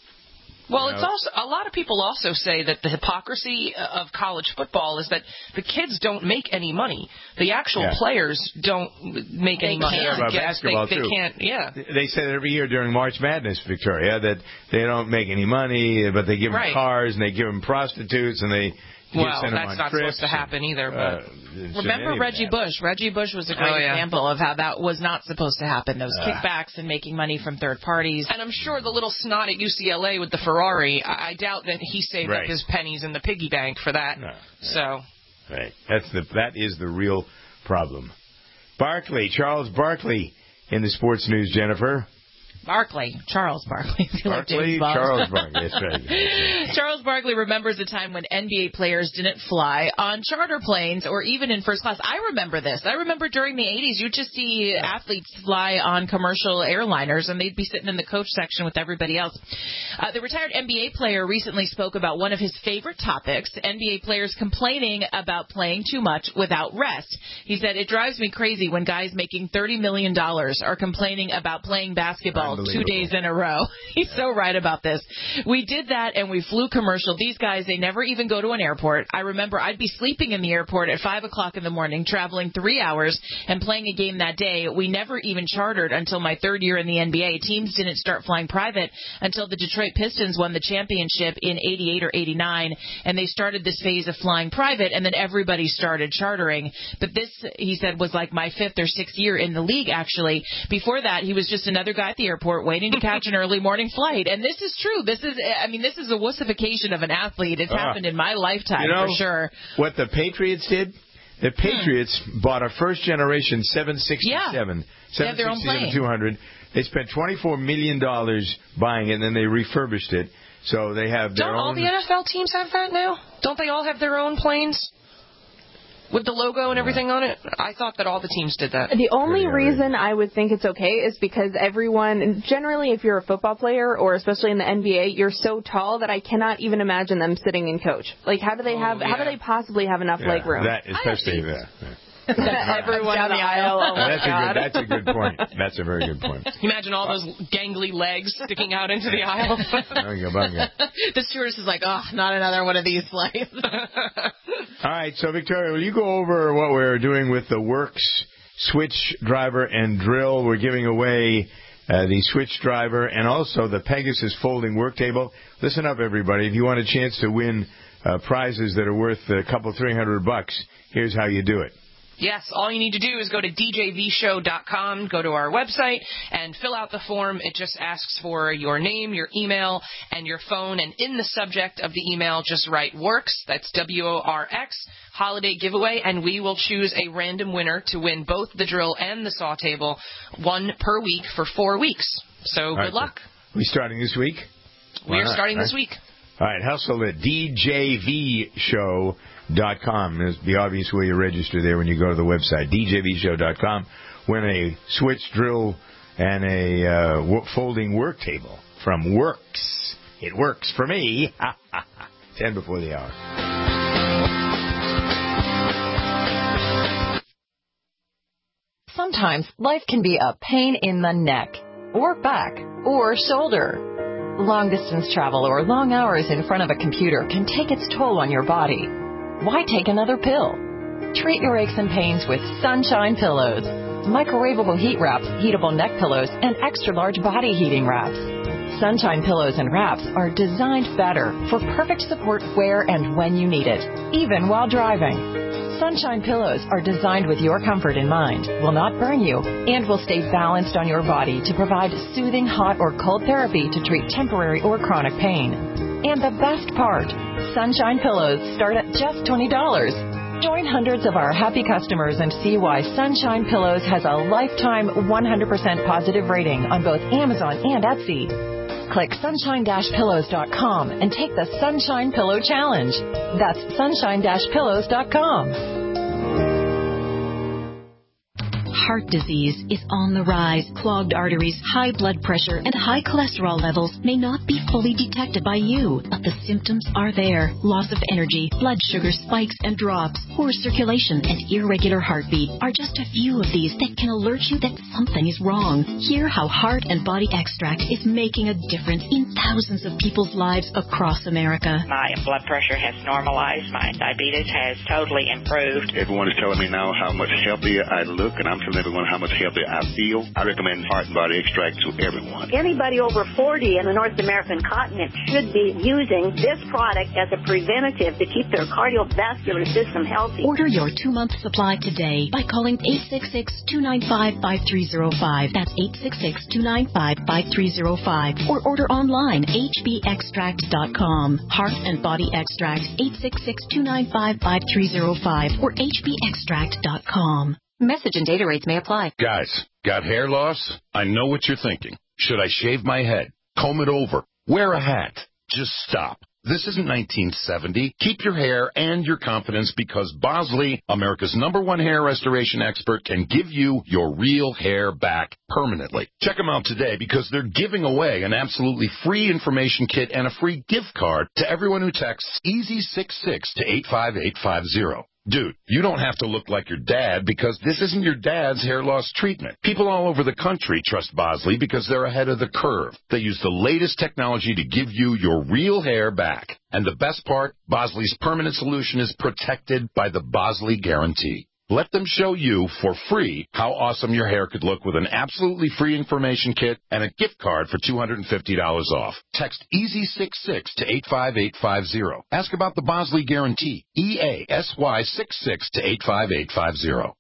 Well, You it's know? also a lot of people also say that the hypocrisy of college football is that the kids don't make any money. The actual Yeah. players don't make They any money. can't. I About guess basketball, they, they too. can't. Yeah. They say that every year during March Madness, Victoria, that they don't make any money, but they give them Right. cars and they give them prostitutes and they Well, send them that's on not trips. supposed to happen either. But Uh, Remember any of Reggie that. Bush? Reggie Bush was a great Oh, yeah. example of how that was not supposed to happen. Those Uh. kickbacks and making money from third parties. and I'm sure the little snot at U C L A with the Ferrari, I, I doubt that he saved Right. up his pennies in the piggy bank for that. No. So. Right. That's the that is the real problem. Barkley, Charles Barkley in the sports news, Jennifer. Barkley, Charles Barkley. Barkley, Charles Barkley. That's right. Charles Barkley remembers a time when N B A players didn't fly on charter planes or even in first class. I remember this. I remember during the eighties, you'd just see athletes fly on commercial airliners, and they'd be sitting in the coach section with everybody else. Uh, the retired N B A player recently spoke about one of his favorite topics, N B A players complaining about playing too much without rest. He said, "It drives me crazy when guys making thirty million dollars are complaining about playing basketball two days in a row." He's so right about this. We did that and we flew commercial. These guys, they never even go to an airport. I remember I'd be sleeping in the airport at five o'clock in the morning, traveling three hours and playing a game that day. We never even chartered until my third year in the N B A. Teams didn't start flying private until the Detroit Pistons won the championship in eighty-eight or eighty-nine, and they started this phase of flying private, and then everybody started chartering. But this, he said, was like my fifth or sixth year in the league, actually. Before that, he was just another guy at the airport waiting to catch an early morning flight. And this is true. This is, I mean, this is a wussification of an athlete. It's Uh, happened in my lifetime, you know, for sure. What the Patriots did? The Patriots hmm. bought a first-generation seven sixty-seven, yeah. They have their own plane. two hundred. They spent twenty-four million dollars buying it, and then they refurbished it. So they have their Don't own... all the N F L teams have that now? Don't they all have their own planes? With the logo and everything on it? I thought that all the teams did that. The only reason I would think it's okay is because everyone, generally if you're a football player or especially in the N B A, you're so tall that I cannot even imagine them sitting in coach. Like how do they have, oh, yeah. how do they possibly have enough yeah, leg room? That, especially that. Yeah. Everyone down the aisle. Oh my that's, a God. good, that's a good point. That's a very good point. You imagine all those gangly legs sticking out into the aisle. Bunga, bunga. The stewardess is like, oh, not another one of these flights. All right, so Victoria, will you go over what we're doing with the Works switch driver and drill? We're giving away uh, the switch driver and also the Pegasus folding work table. Listen up, everybody. If you want a chance to win uh, prizes that are worth a couple, three hundred bucks, here's how you do it. Yes, all you need to do is go to d j v show dot com, go to our website, and fill out the form. It just asks for your name, your email, and your phone. And in the subject of the email, just write WORKS, that's W O R X, holiday giveaway, and we will choose a random winner to win both the drill and the saw table, one per week for four weeks. So all good right, luck. So we starting this week? We are not, starting right? this week. All right, hustle at d j v show dot com. It's the obvious way you register there when you go to the website, d j v show dot com. Win a switch drill and a uh, w- folding work table from Works. It works for me. Ten before the hour. Sometimes life can be a pain in the neck, or back, or shoulder. Long-distance travel or long hours in front of a computer can take its toll on your body. Why take another pill? Treat your aches and pains with Sunshine Pillows. Microwavable heat wraps, heatable neck pillows, and extra-large body heating wraps. Sunshine Pillows and wraps are designed better for perfect support where and when you need it, even while driving. Sunshine pillows are designed with your comfort in mind, will not burn you, and will stay balanced on your body to provide soothing hot or cold therapy to treat temporary or chronic pain. And the best part, Sunshine pillows start at just twenty dollars. Join hundreds of our happy customers and see why Sunshine Pillows has a lifetime one hundred percent positive rating on both Amazon and Etsy. Click sunshine dash pillows dot com and take the Sunshine Pillow Challenge. That's sunshine dash pillows dot com. Heart disease is on the rise. Clogged arteries, high blood pressure, and high cholesterol levels may not be fully detected by you, but the symptoms are there. Loss of energy, blood sugar spikes and drops, poor circulation, and irregular heartbeat are just a few of these that can alert you that something is wrong. Hear how Heart and Body Extract is making a difference in thousands of people's lives across America. My blood pressure has normalized. My diabetes has totally improved. Everyone is telling me now how much healthier I look, and I'm telling everyone how much healthier I feel. I recommend Heart and Body Extract to everyone. Anybody over forty in the North American continent should be using this product as a preventative to keep their cardiovascular system healthy. Order your two-month supply today by calling eight six six, two nine five, five three zero five. That's eight six six, two nine five, five three zero five. Or order online, h b extract dot com. Heart and Body Extract, eight six six, two nine five, five three zero five or h b extract dot com. Message and data rates may apply. Guys, got hair loss? I know what you're thinking. Should I shave my head? Comb it over? Wear a hat? Just stop. This isn't nineteen seventy. Keep your hair and your confidence because Bosley, America's number one hair restoration expert, can give you your real hair back permanently. Check them out today because they're giving away an absolutely free information kit and a free gift card to everyone who texts easy six six to eight five eight five zero. Dude, you don't have to look like your dad because this isn't your dad's hair loss treatment. People all over the country trust Bosley because they're ahead of the curve. They use the latest technology to give you your real hair back. And the best part, Bosley's permanent solution is protected by the Bosley Guarantee. Let them show you for free how awesome your hair could look with an absolutely free information kit and a gift card for two hundred fifty dollars off. Text easy six six to eight five eight five zero. Ask about the Bosley Guarantee. E A S Y six six to eight five eight five zero.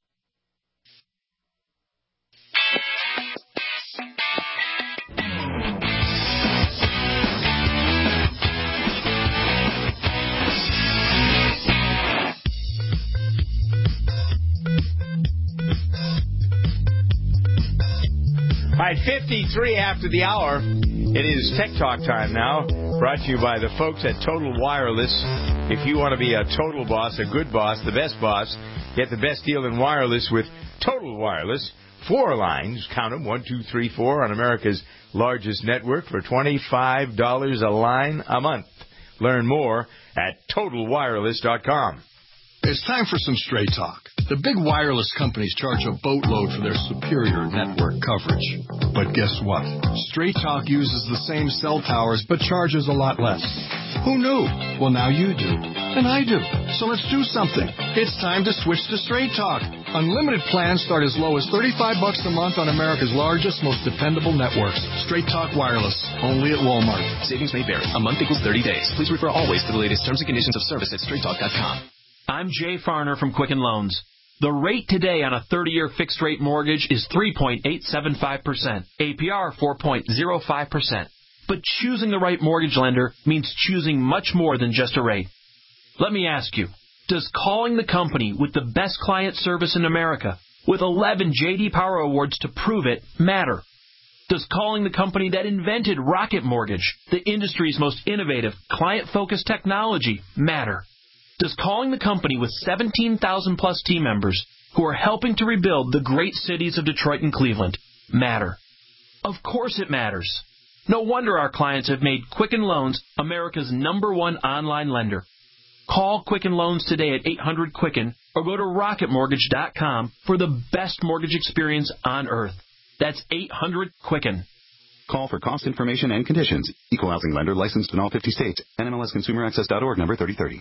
All right, fifty-three after the hour. It is Tech Talk time now, brought to you by the folks at Total Wireless. If you want to be a total boss, a good boss, the best boss, get the best deal in wireless with Total Wireless. Four lines, count them, one, two, three, four, on America's largest network for twenty-five dollars a line a month. Learn more at total wireless dot com. It's time for some straight talk. The big wireless companies charge a boatload for their superior network coverage. But guess what? Straight Talk uses the same cell towers but charges a lot less. Who knew? Well, now you do. And I do. So let's do something. It's time to switch to Straight Talk. Unlimited plans start as low as thirty-five bucks a month on America's largest, most dependable networks. Straight Talk Wireless. Only at Walmart. Savings may vary. A month equals thirty days. Please refer always to the latest terms and conditions of service at straight talk dot com. I'm Jay Farner from Quicken Loans. The rate today on a thirty-year fixed-rate mortgage is three point eight seven five percent, A P R four point zero five percent. But choosing the right mortgage lender means choosing much more than just a rate. Let me ask you, does calling the company with the best client service in America, with eleven J D Power Awards to prove it, matter? Does calling the company that invented Rocket Mortgage, the industry's most innovative, client-focused technology, matter? Does calling the company with seventeen thousand plus team members who are helping to rebuild the great cities of Detroit and Cleveland matter? Of course it matters. No wonder our clients have made Quicken Loans America's number one online lender. Call Quicken Loans today at eight hundred Quicken or go to rocket mortgage dot com for the best mortgage experience on earth. That's eight hundred Quicken. Call for cost information and conditions. Equal housing lender licensed in all fifty states. N M L S consumer access dot org number thirty thirty.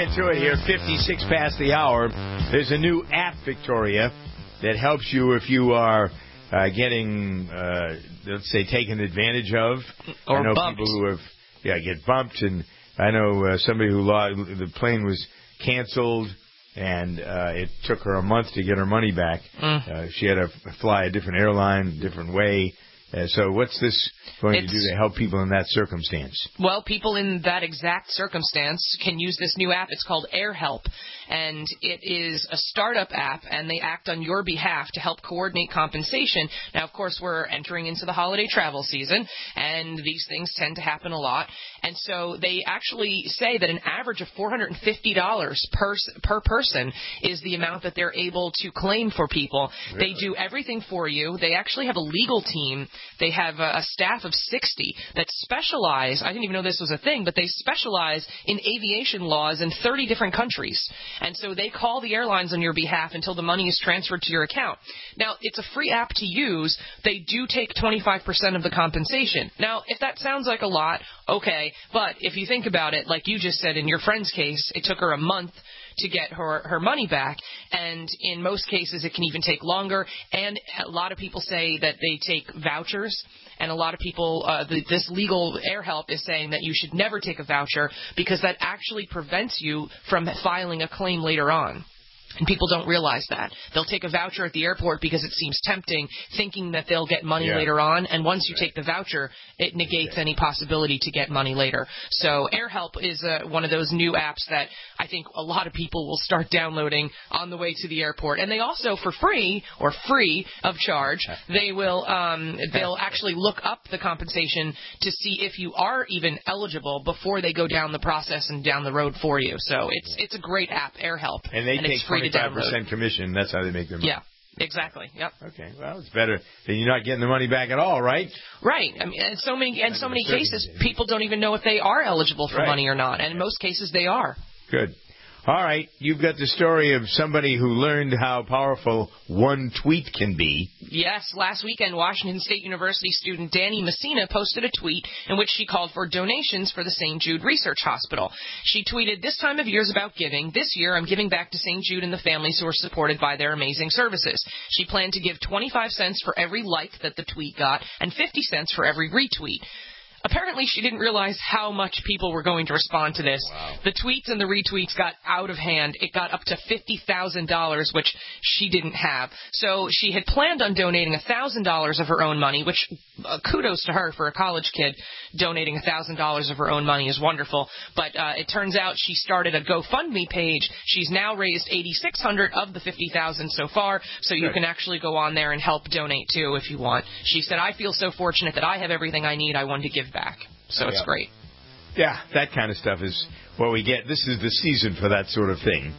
get to it here. fifty-six past the hour. There's a new app, Victoria, that helps you if you are uh, getting, uh, let's say, taken advantage of. Or I know bumped. people who have, yeah, get bumped. And I know uh, somebody who lost, the plane was canceled, and uh, it took her a month to get her money back. Mm. Uh, she had to fly a different airline, different way. Uh, so what's this going It's, to do to help people in that circumstance? Well, people in that exact circumstance can use this new app. It's called AirHelp, and it is a startup app, and they act on your behalf to help coordinate compensation. Now, of course, we're entering into the holiday travel season, and these things tend to happen a lot. And so they actually say that an average of four hundred fifty dollars per, per person is the amount that they're able to claim for people. Really? They do everything for you. They actually have a legal team. They have a, a staff of sixty that specialize, I didn't even know this was a thing, but they specialize in aviation laws in thirty different countries. And so they call the airlines on your behalf until the money is transferred to your account. Now, it's a free app to use. They do take twenty-five percent of the compensation. Now, if that sounds like a lot, okay, but if you think about it, like you just said in your friend's case, it took her a month to get her, her money back, and in most cases it can even take longer, and a lot of people say that they take vouchers, and a lot of people, uh, the, this legal AirHelp is saying that you should never take a voucher because that actually prevents you from filing a claim later on. And people don't realize that. They'll take a voucher at the airport because it seems tempting, thinking that they'll get money yeah. later on. And once you take the voucher, it negates any possibility to get money later. So AirHelp is uh, one of those new apps that I think a lot of people will start downloading on the way to the airport. And they also, for free or free of charge, they will um, they'll actually look up the compensation to see if you are even eligible before they go down the process and down the road for you. So it's it's a great app, AirHelp. And they and take it's free twenty-five percent commission. That's how they make their money. Yeah, exactly. Yep. Okay. Well, it's better than you're not getting the money back at all, right? Right. I mean, in so many in so many cases, people don't even know if they are eligible for right. money or not, and in most cases, they are. Good. All right, you've got the story of somebody who learned how powerful one tweet can be. Yes, last weekend, Washington State University student Danny Messina posted a tweet in which she called for donations for the Saint Jude Research Hospital. She tweeted, "This time of year is about giving. This year, I'm giving back to Saint Jude and the families who are supported by their amazing services." She planned to give twenty-five cents for every like that the tweet got and fifty cents for every retweet. Apparently, she didn't realize how much people were going to respond to this. Wow. The tweets and the retweets got out of hand. It got up to fifty thousand dollars, which she didn't have. So she had planned on donating one thousand dollars of her own money, which uh, kudos to her for a college kid. Donating one thousand dollars of her own money is wonderful. But uh, it turns out she started a GoFundMe page. She's now raised eight thousand six hundred dollars of the fifty thousand dollars so far, so you Good. Can actually go on there and help donate, too, if you want. She said, "I feel so fortunate that I have everything I need. I wanted to give back." So it's yeah. great. Yeah, that kind of stuff is what we get. This is the season for that sort of thing.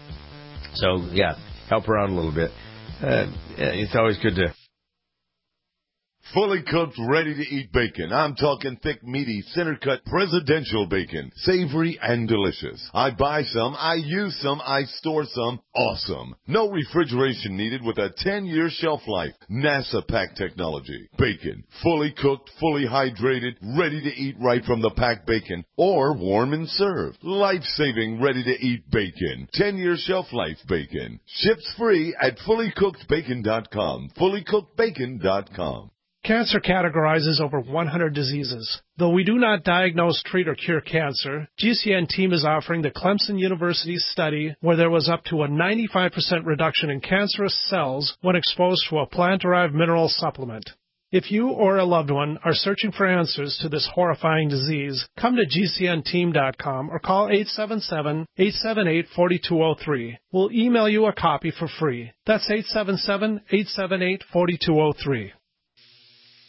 So, yeah, help her out a little bit. Uh, it's always good to... Fully cooked, ready-to-eat bacon. I'm talking thick, meaty, center-cut presidential bacon. Savory and delicious. I buy some, I use some, I store some. Awesome. No refrigeration needed with a ten-year shelf life. NASA pack technology. Bacon. Fully cooked, fully hydrated, ready to eat right from the packed bacon. Or warm and served. Life-saving, ready-to-eat bacon. ten-year shelf life bacon. Ships free at fully cooked bacon dot com. fully cooked bacon dot com. Cancer categorizes over one hundred diseases. Though we do not diagnose, treat, or cure cancer, G C N team is offering the Clemson University study where there was up to a ninety-five percent reduction in cancerous cells when exposed to a plant-derived mineral supplement. If you or a loved one are searching for answers to this horrifying disease, come to G C N team dot com or call eight seven seven, eight seven eight, four two zero three. We'll email you a copy for free. That's eight seven seven, eight seven eight, four two zero three.